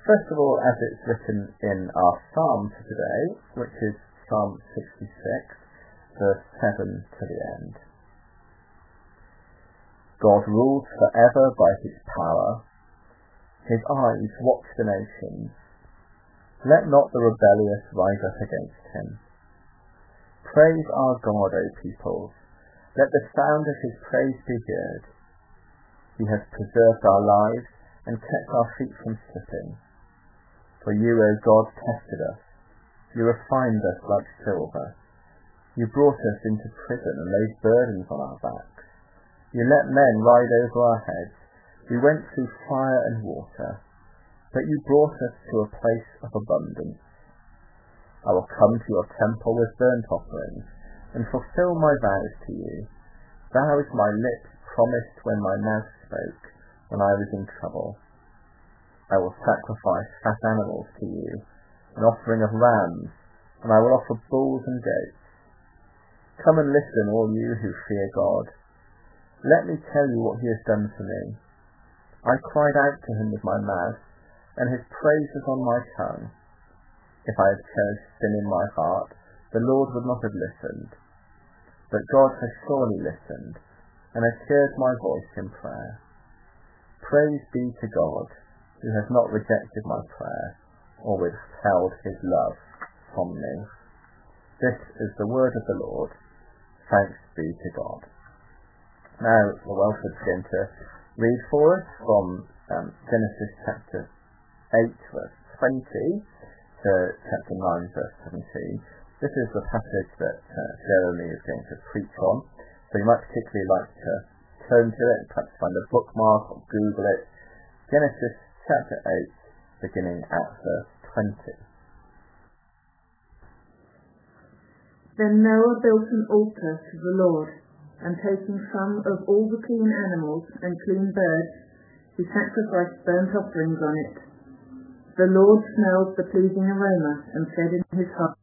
First of all, as it's written in our psalm for today, which is Psalm 66, verse 7 to the end. God rules forever by his power. His eyes watch the nations. Let not the rebellious rise up against him. Praise our God, O peoples. Let the sound of his praise be heard. He has preserved our lives and kept our feet from slipping. For you, O God, tested us. You refined us like silver. You brought us into prison and laid burdens on our backs. You let men ride over our heads. We went through fire and water, but you brought us to a place of abundance. I will come to your temple with burnt offerings and fulfill my vows to you. Vows my lips promised when my mouth spoke, when I was in trouble. I will sacrifice fat animals to you, an offering of rams, and I will offer bulls and goats. Come and listen, all you who fear God. Let me tell you what he has done for me. I cried out to him with my mouth, and his praise was on my tongue. If I had cherished sin in my heart, the Lord would not have listened. But God has surely listened, and has heard my voice in prayer. Praise be to God, who has not rejected my prayer, or withheld his love from me. This is the word of the Lord. Thanks be to God. Now, the Welford's going to read for us from Genesis chapter 8, verse 20, to chapter 9, verse 17. This is the passage that Jeremy is going to preach on, so you might particularly like to turn to it, perhaps find a bookmark or Google it. Genesis chapter 8, beginning at verse 20. Then Noah built an altar to the Lord, and taking some of all the clean animals and clean birds, he sacrificed burnt offerings on it. The Lord smelled the pleasing aroma and said in his heart,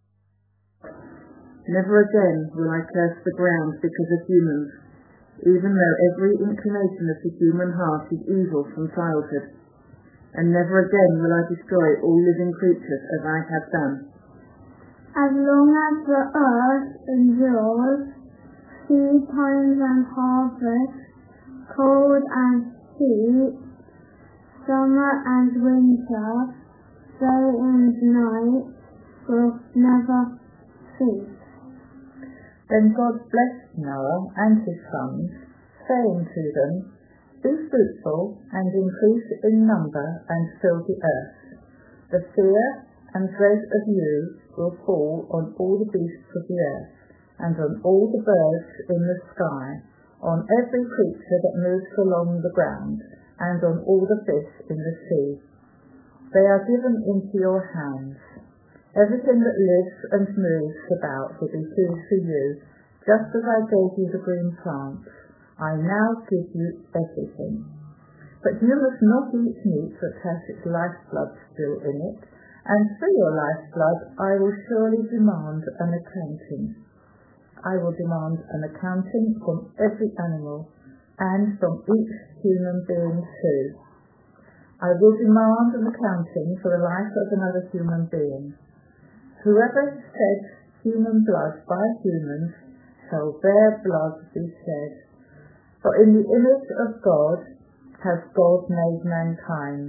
Never again will I curse the ground because of humans, even though every inclination of the human heart is evil from childhood. And never again will I destroy all living creatures as I have done. As long as the earth endures, seed times and harvest, cold and heat, summer and winter, day and night will never cease. Then God blessed Noah and his sons, saying to them, Be fruitful and increase in number and fill the earth. The fear and dread of you will fall on all the beasts of the earth, and on all the birds in the sky, on every creature that moves along the ground, and on all the fish in the sea. They are given into your hands. Everything that lives and moves about will be food for you, just as I gave you the green plants. I now give you everything. But you must not eat meat that has its lifeblood still in it, and for your lifeblood I will surely demand an accounting. I will demand an accounting from every animal, and from each human being too. I will demand an accounting for the life of another human being. Whoever sheds human blood by humans shall their blood be shed. For in the image of God has God made mankind.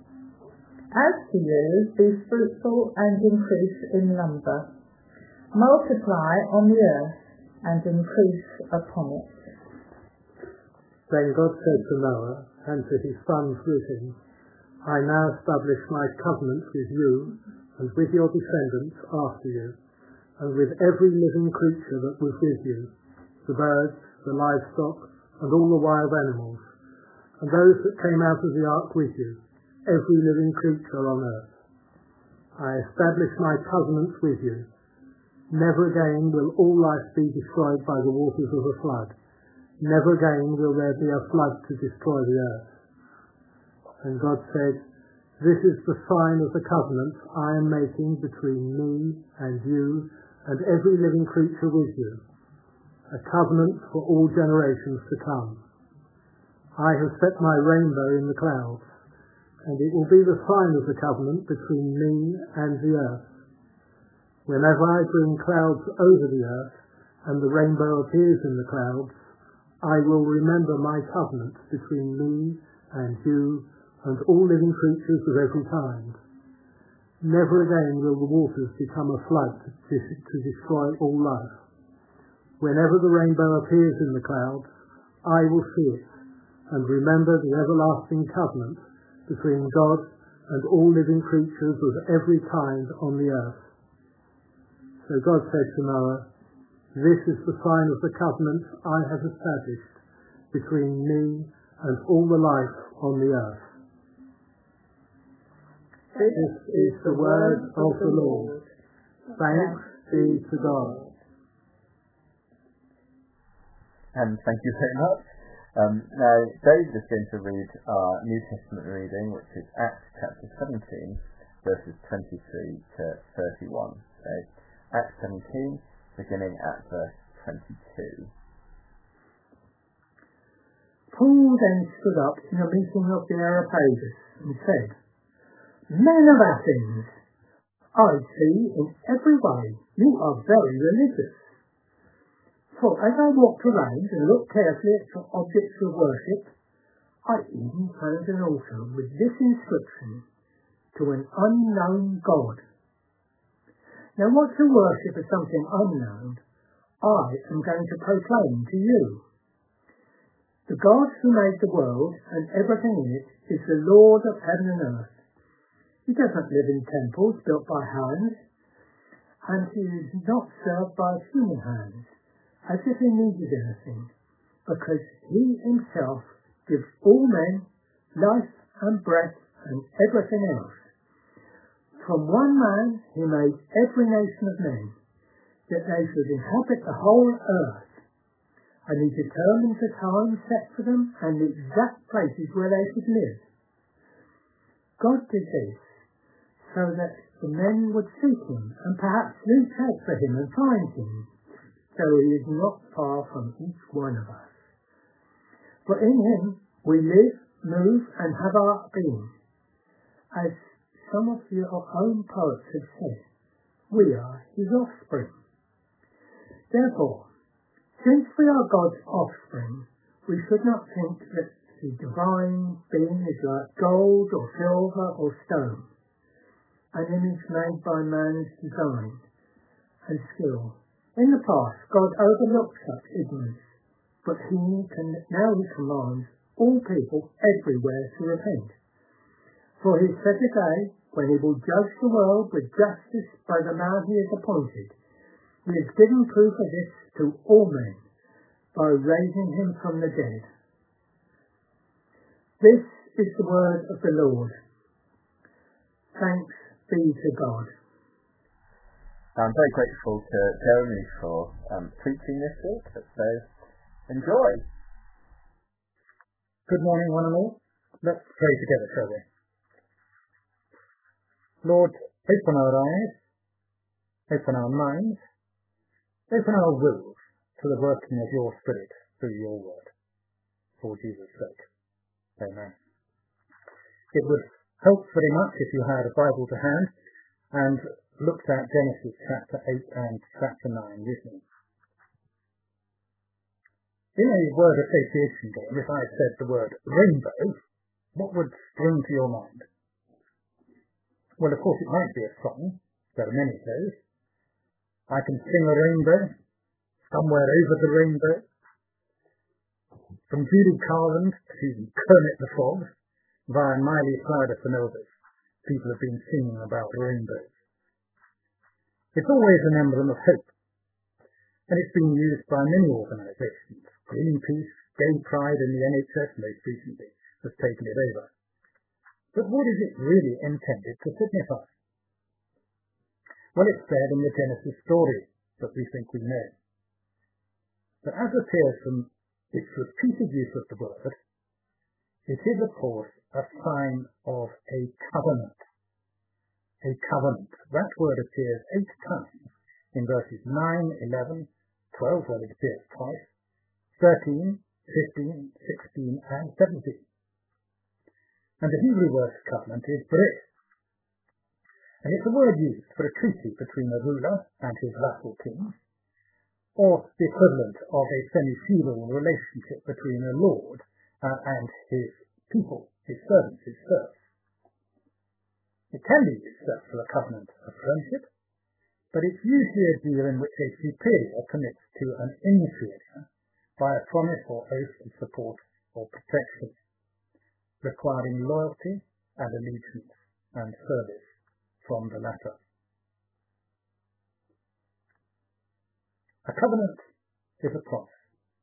As for you, be fruitful and increase in number. Multiply on the earth and increase upon it. Then God said to Noah and to his sons with him, I now establish my covenant with you and with your descendants after you, and with every living creature that was with you, the birds, the livestock, and all the wild animals, and those that came out of the ark with you, every living creature on earth. I establish my covenant with you. Never again will all life be destroyed by the waters of a flood. Never again will there be a flood to destroy the earth. And God said, This is the sign of the covenant I am making between me and you and every living creature with you, a covenant for all generations to come. I have set my rainbow in the clouds, and it will be the sign of the covenant between me and the earth. Whenever I bring clouds over the earth, and the rainbow appears in the clouds, I will remember my covenant between me and you and all living creatures of every kind. Never again will the waters become a flood to destroy all life. Whenever the rainbow appears in the clouds, I will see it and remember the everlasting covenant between God and all living creatures of every kind on the earth. So God said to Noah, "This is the sign of the covenant I have established between me and all the life on the earth." This is the word of the Lord. Thanks be to God. And thank you very much. Now, David is going to read our New Testament reading, which is Acts chapter 17, verses 23 to 31. So, Acts 17, beginning at verse 22. Paul then stood up in a meeting of the Areopagus and said, "Men of Athens, I see in every way you are very religious. For as I walked around and looked carefully at your objects of worship, I even found an altar with this inscription, 'To an unknown God.' Now what to worship as something unknown, I am going to proclaim to you. The God who made the world and everything in it is the Lord of heaven and earth. He doesn't live in temples built by hands, and he is not served by human hands, as if he needed anything, because he himself gives all men life and breath and everything else. From one man he made every nation of men, that they should inhabit the whole earth, and he determined the time set for them and the exact places where they should live. God did this so that the men would seek him and perhaps reach out for him and find him, so he is not far from each one of us. For in him we live, move, and have our being. As some of your own poets have said, we are his offspring. Therefore, since we are God's offspring, we should not think that the divine being is like gold or silver or stone, an image made by man's design and skill. In the past, God overlooked such ignorance, but now he commands all people everywhere to repent. For he set a day when he will judge the world with justice by the man he has appointed. He has given proof of this to all men by raising him from the dead. This is the word of the Lord. Thanks be to God. I'm very grateful to Jeremy for preaching this week, so enjoy. Good morning, one and all. Let's pray together, shall we? Lord, open our eyes, open our minds, open our wills to the working of your Spirit through your word, for Jesus' sake. Amen. It would help very much if you had a Bible to hand and looked at Genesis chapter 8 and chapter 9 with me. In a word association game, if I said the word rainbow, what would spring to your mind? Well, of course, it might be a song. There are many of those. I can sing a rainbow, somewhere over the rainbow. From Judy Garland to Kermit the Frog, via Miley Cyrus and others, people have been singing about rainbows. It's always an emblem of hope, and it's been used by many organisations. Greenpeace, Gay Pride, and the NHS most recently has taken it over. But what is it really intended to signify? Well, it's said in the Genesis story that we think we know. But as appears from its repeated use of the word, it is, of course, a sign of a covenant. A covenant. That word appears 8 times in verses 9, 11, 12, where it appears twice, 13, 15, 16, and 17. And the Hebrew word for covenant is brit. And it's a word used for a treaty between a ruler and his vassal kings, or the equivalent of a semi-feudal relationship between a lord and his people, his servants, his serfs. It can be used for a covenant of friendship, but it's usually a deal in which a superior commits to an inferior by a promise or oath of support or protection, requiring loyalty and allegiance and service from the latter. A covenant is a promise.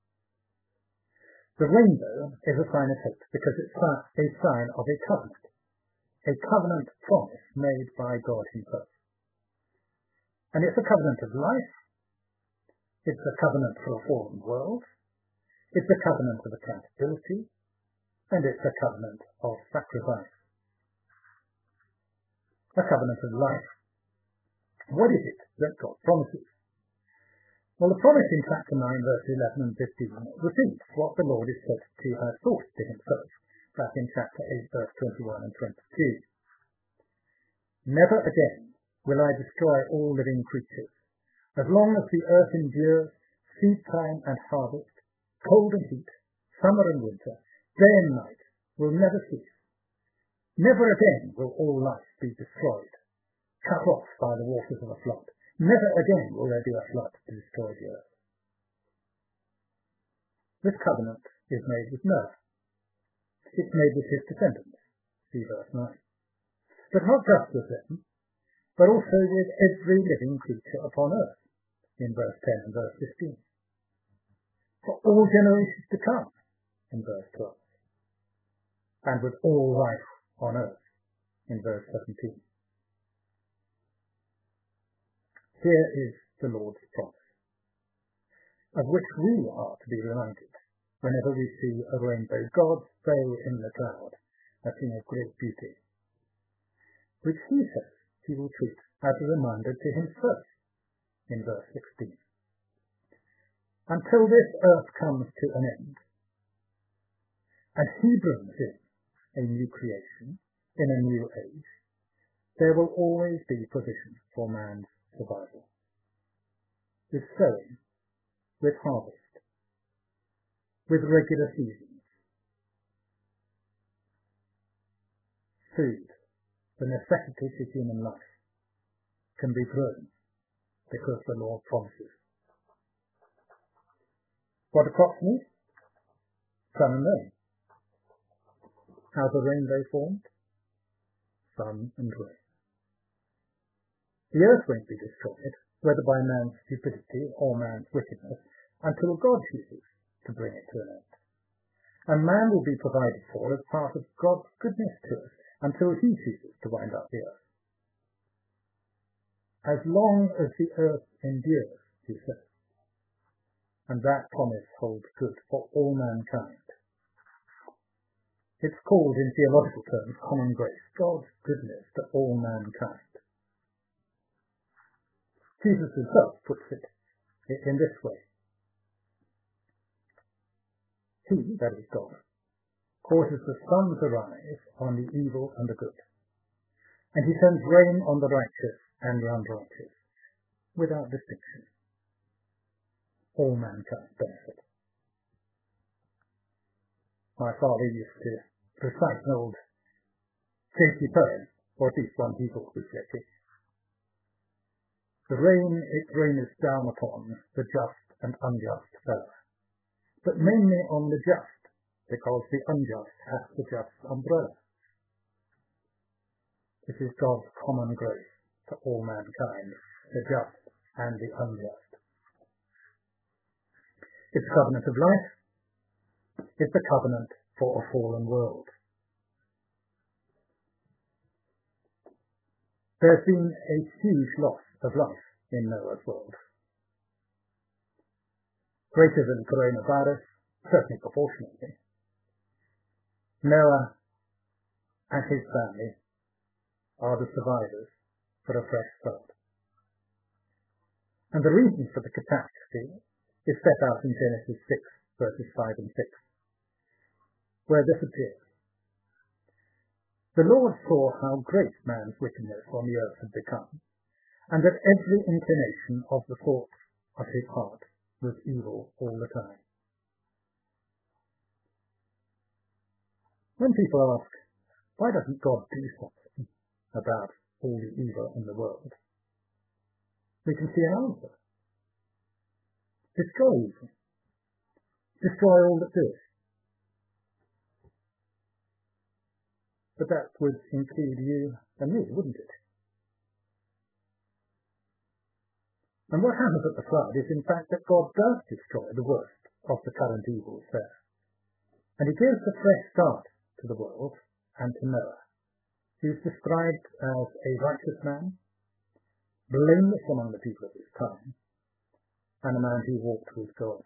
The rainbow is a sign of hope because it's a sign of a covenant promise made by God himself. And it's a covenant of life, it's a covenant for a fallen world, it's a covenant of accountability, and it's a covenant of sacrifice. A covenant of life. What is it that God promises? Well, the promise in chapter 9, verse 11 and 15 repeats what the Lord is said to have thought to himself back in chapter 8, verse 21 and 22. Never again will I destroy all living creatures. As long as the earth endures, seed time and harvest, cold and heat, summer and winter, day and night will never cease. Never again will all life be destroyed, cut off by the waters of a flood. Never again will there be a flood to destroy the earth. This covenant is made with Noah. It's made with his descendants. See verse 9. But not just with them, but also with every living creature upon earth, in verse 10 and verse 15. For all generations to come, in verse 12. And with all life on earth, in verse 17. Here is the Lord's promise, of which we are to be reminded whenever we see a rainbow, God's veil in the cloud, a thing of great beauty, which he says he will treat as a reminder to himself, in verse 16. Until this earth comes to an end, and he brings in a new creation, in a new age, there will always be provision for man's survival. With sowing, with harvest, with regular seasons. Food, the necessity to human life, can be grown because the Lord promises. What do crops need? Sun and rain. How's the rainbow formed? Sun and rain. The earth won't be destroyed, whether by man's stupidity or man's wickedness, until God chooses to bring it to an end. And man will be provided for as part of God's goodness to us, until he chooses to wind up the earth. As long as the earth endures, he says, and that promise holds good for all mankind. It's called in theological terms common grace, God's goodness to all mankind. Jesus himself puts it in this way. He, that is God, causes the sun to rise on the evil and the good, and he sends rain on the righteous and the unrighteous, without distinction. All mankind benefit. My father used to recite an old Shakespeare poem, or at least one he thought was Shakespeare. The rain it raineth down upon the just and unjust fellow, but mainly on the just, because the unjust hath the just umbrella. This is God's common grace to all mankind, the just and the unjust. It's a covenant of life. It's a covenant for a fallen world. There's been a huge loss of life in Noah's world. Greater than coronavirus, certainly proportionately. Noah and his family are the survivors for a fresh start. And the reason for the catastrophe is set out in Genesis 6, verses 5 and 6, where this appears. The Lord saw how great man's wickedness on the earth had become, and that every inclination of the thoughts of his heart was evil all the time. When people ask, why doesn't God do something about all the evil in the world? We can see an answer. Destroy evil. Destroy all that do it. But that would include you and me, wouldn't it? And what happens at the flood is in fact that God does destroy the worst of the current evils there. And he gives a fresh start to the world and to Noah, who's described as a righteous man, blameless among the people of his time, and a man who walked with God.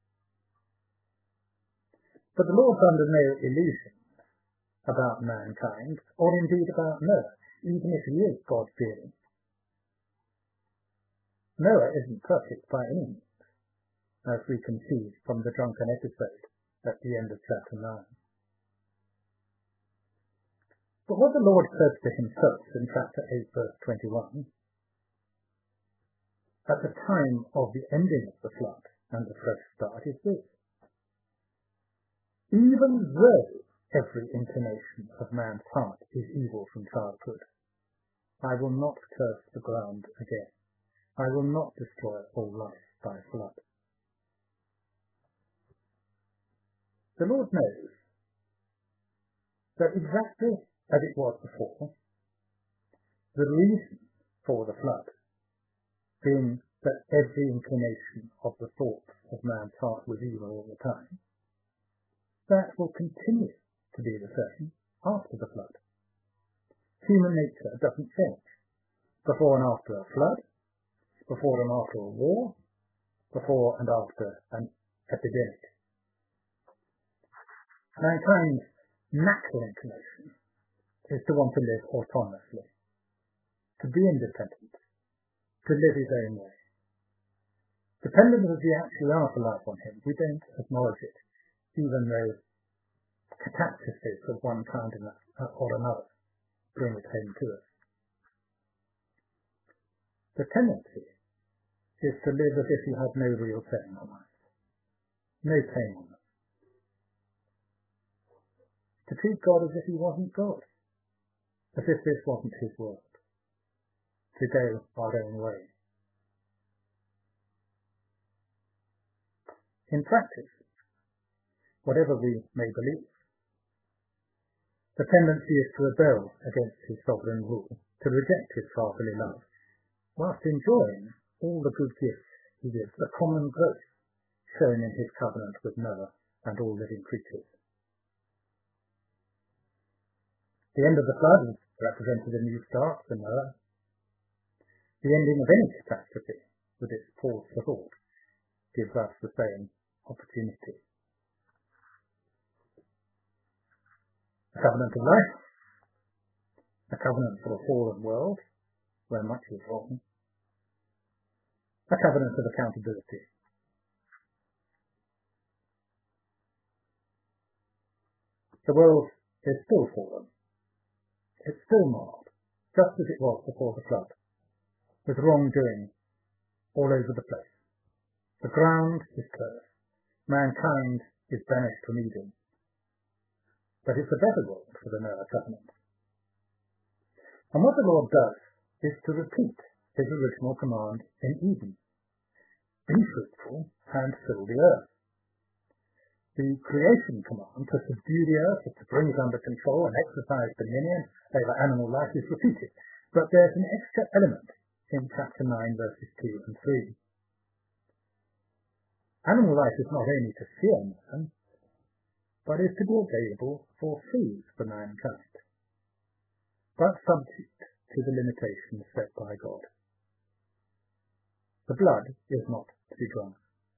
But the Lord's under no illusion about mankind, or indeed about Noah, even if he is God-fearing. Noah isn't perfect by any means, as we can see from the drunken episode at the end of chapter 9. But what the Lord says to himself in chapter 8, verse 21, at the time of the ending of the flood and the fresh start, is this: even though every inclination of man's heart is evil from childhood, I will not curse the ground again. I will not destroy all life by flood. The Lord knows that exactly as it was before, the reason for the flood being that every inclination of the thoughts of man's heart was evil all the time, that will continue to be the same after the flood. Human nature doesn't change. Before and after a flood, before and after a war, before and after an epidemic. Mankind's natural inclination is to want to live autonomously, to be independent, to live his own way. Dependent as we actually are for life on him, we don't acknowledge it, even though catastrophes of one kind or another bring it home to us. The tendency is to live as if you had no real saying on life, no claim on them. To treat God as if he wasn't God, as if this wasn't his world, to go our own way. In practice, whatever we may believe, the tendency is to rebel against his sovereign rule, to reject his fatherly love, whilst enjoying all the good gifts he gives, the common growth shown in his covenant with Noah and all living creatures. The end of the flood represented a new start for Noah. The ending of any catastrophe, with its pause for thought, gives us the same opportunity. A covenant of life, a covenant for a fallen world, where much is wrong, a covenant of accountability. The world is still fallen. It's still marred, just as it was before the flood, with wrongdoing all over the place. The ground is cursed. Mankind is banished from Eden. But it's a better world for the Noah covenant. And what the Lord does is to repeat his original command in Eden. Be fruitful and fill the earth. The creation command to subdue the earth, to bring it under control and exercise dominion over animal life is repeated. But there's an extra element in chapter 9, verses 2 and 3. Animal life is not only to fear man, but is to be available for food for mankind, but subject to the limitations set by God. The blood is not to be drunk.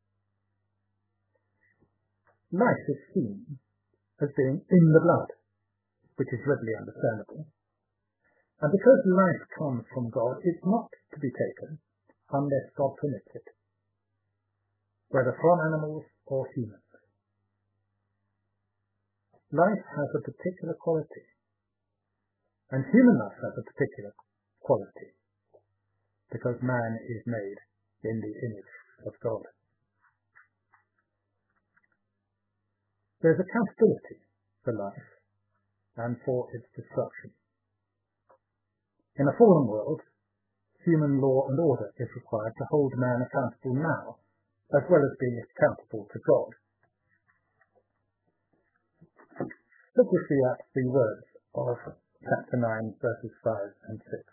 Life is seen as being in the blood, which is readily understandable. And because life comes from God, it's not to be taken unless God permits it, whether from animals or humans. Life has a particular quality And human life has a particular quality, because man is made in the image of God. There's accountability for life and for its destruction. In a fallen world, human law and order is required to hold man accountable now, as well as being accountable to God. Look with me at the words of chapter 9, verses 5 and 6.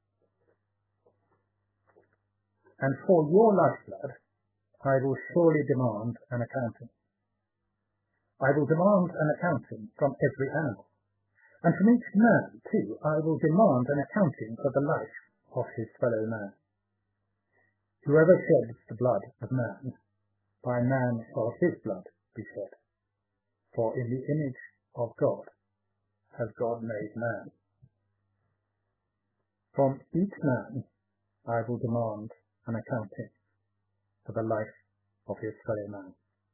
And for your lifeblood I will surely demand an accounting. I will demand an accounting from every animal, and from each man, too, I will demand an accounting for the life of his fellow man. Whoever sheds the blood of man, by man shall his blood be shed. For in the image of God has God made man. From each man I will demand an accounting for the life of his fellow man.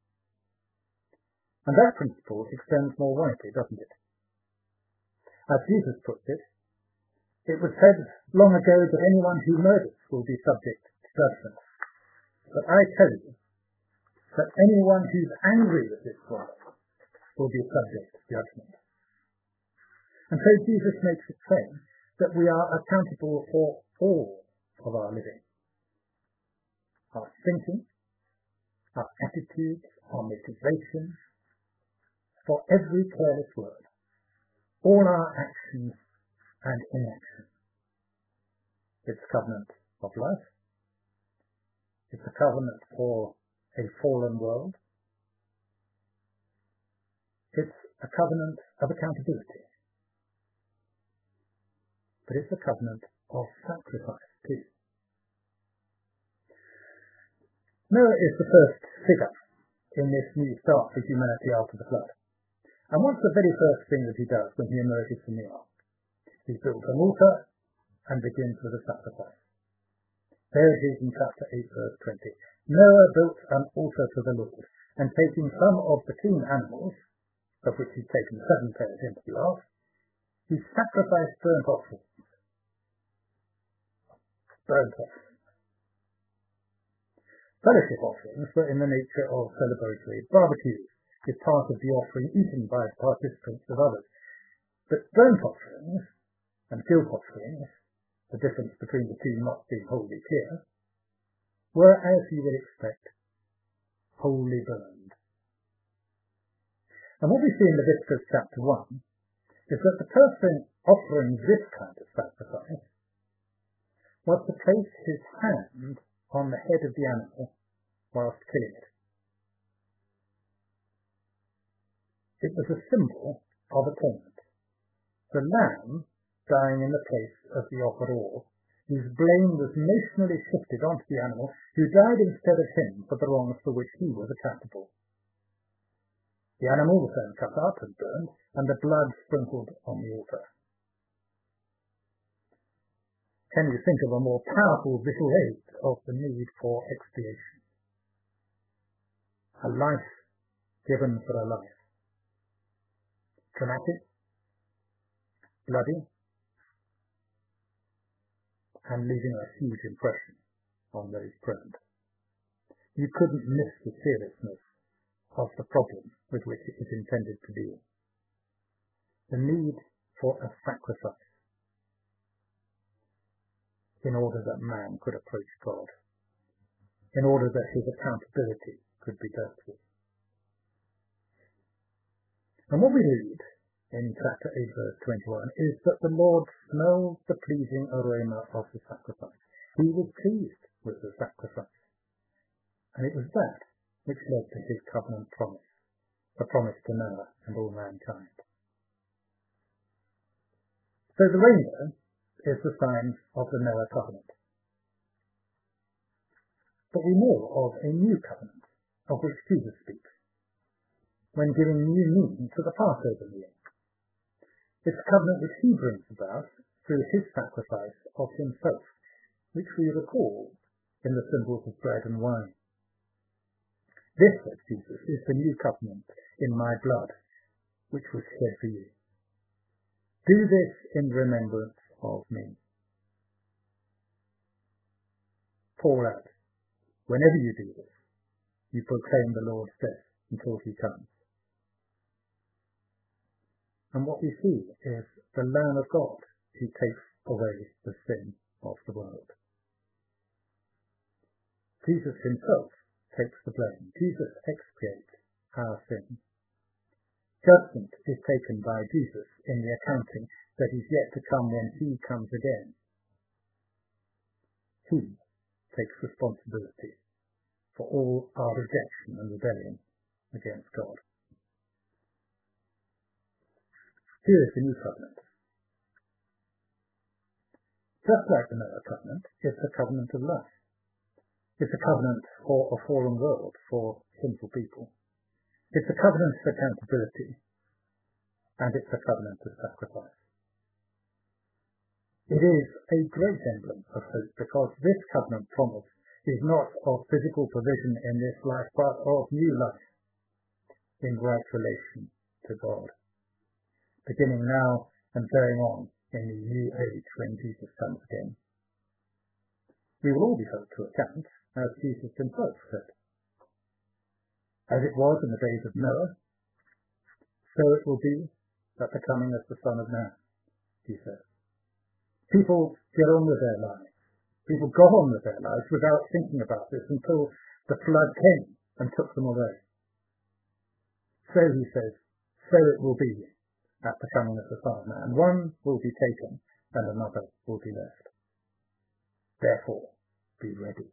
And that principle extends more widely, doesn't it? As Jesus puts it, it was said long ago that anyone who murders will be subject to judgment. But I tell you that anyone who's angry with this world will be subject to judgment. And so Jesus makes it plain that we are accountable for all of our living. Our thinking, our attitudes, our motivations, for every careless word, all our actions and inaction. It's a covenant of life. It's a covenant for a fallen world. It's a covenant of accountability. But it's a covenant of sacrifice too. Noah is the first figure in this new start for humanity after the flood. And what's the very first thing that he does when he emerges from the ark? He builds an altar and begins with a sacrifice. There it is in chapter 8, verse 20. Noah built an altar to the Lord, and taking some of the clean animals, of which he'd taken 7 pairs into the ark, he sacrificed burnt offerings. Fellowship offerings were in the nature of celebratory barbecues, with part of the offering eaten by the participants of others. But burnt offerings and guilt offerings, the difference between the two not being wholly clear, were, as you would expect, wholly burned. And what we see in Leviticus chapter 1 is that the person offering this kind of sacrifice was to place his hand on the head of the animal whilst killing it. It was a symbol of atonement. The lamb dying in the place of the offerer, whose blame was notionally shifted onto the animal, who died instead of him for the wrongs for which he was accountable. The animal was then cut up and burned, and the blood sprinkled on the altar. Can you think of a more powerful visual aid of the need for expiation? A life given for a life. Dramatic, bloody, and leaving a huge impression on those present. You couldn't miss the seriousness of the problem with which it is intended to deal. The need for a sacrifice in order that man could approach God, in order that his accountability could be dealt with. And what we read in chapter 8, verse 21 is that the Lord smelled the pleasing aroma of the sacrifice. He was pleased with the sacrifice. And it was that which led to his covenant promise, the promise to Noah and all mankind. So the rainbow is the sign of the Noah covenant. But we know of a new covenant, of which Jesus speaks, when giving new meaning to the Passover meal. It's a covenant which he brings about through his sacrifice of himself, which we recall in the symbols of bread and wine. This, said Jesus, is the new covenant in my blood, which was shed for you. Do this in remembrance of me. Pour out. Whenever you do this, you proclaim the Lord's death until he comes. And what we see is the Lamb of God who takes away the sin of the world. Jesus himself takes the blame. Jesus expiates our sin. Judgment is taken by Jesus in the accounting that is yet to come when he comes again. He takes responsibility for all our rejection and rebellion against God. Here is the new covenant. Just like the Noah covenant, it's a covenant of love. It's a covenant for a fallen world, for sinful people. It's a covenant of accountability, and it's a covenant of sacrifice. It is a great emblem of hope, because this covenant promise is not of physical provision in this life, but of new life in right relation to God, beginning now and going on in the new age when Jesus comes again. We will all be held to account, as Jesus himself said. As it was in the days of Noah, so it will be at the coming of the Son of Man, he said. People get on with their lives. People go on with their lives without thinking about this until the flood came and took them away. So, he says, so it will be at the coming of the Son of Man. One will be taken and another will be left. Therefore, be ready.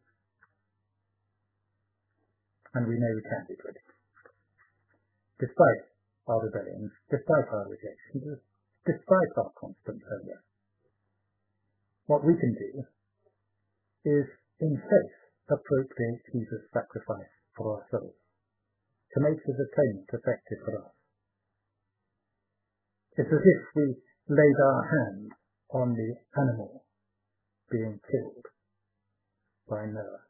And we know we can be ready. Despite our rebellions, despite our rejections, despite our constant failure. What we can do is, in faith, appropriate Jesus' sacrifice for our souls, to make his atonement effective for us. It's as if we laid our hand on the animal being killed by Noah.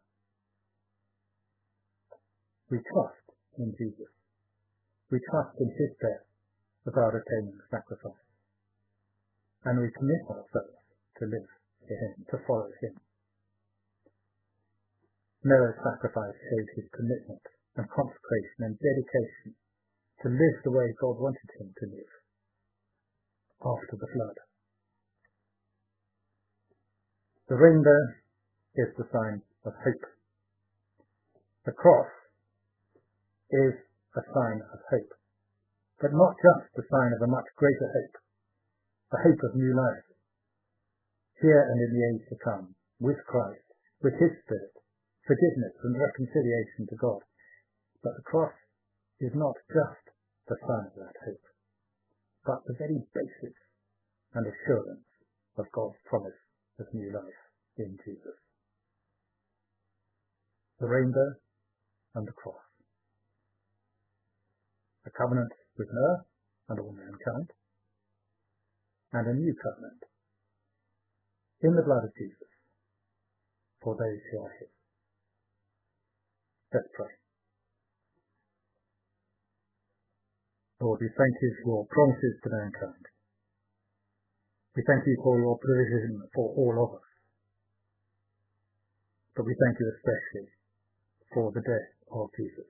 We trust in Jesus. We trust in his death as our atoning sacrifice. And we commit ourselves to live for him, to follow him. Noah's sacrifice showed his commitment and consecration and dedication to live the way God wanted him to live after the flood. The rainbow is the sign of hope. The cross is a sign of hope, but not just the sign of a much greater hope, the hope of new life, here and in the age to come, with Christ, with his Spirit, forgiveness and reconciliation to God. But the cross is not just the sign of that hope, but the very basis and assurance of God's promise of new life in Jesus. The rainbow and the cross. A covenant with Noah and all mankind, and a new covenant in the blood of Jesus for those who are his. Let's pray. Lord, we thank you for your promises to mankind. We thank you for your provision for all of us. But we thank you especially for the death of Jesus.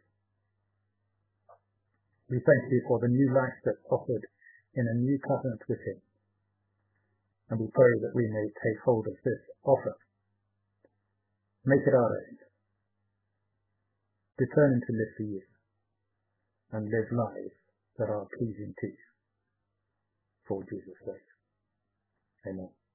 We thank you for the new life that's offered in a new covenant with him. And we pray that we may take hold of this offer, make it our own, determine to live for you, and live lives that are pleasing to you. For Jesus' sake. Amen.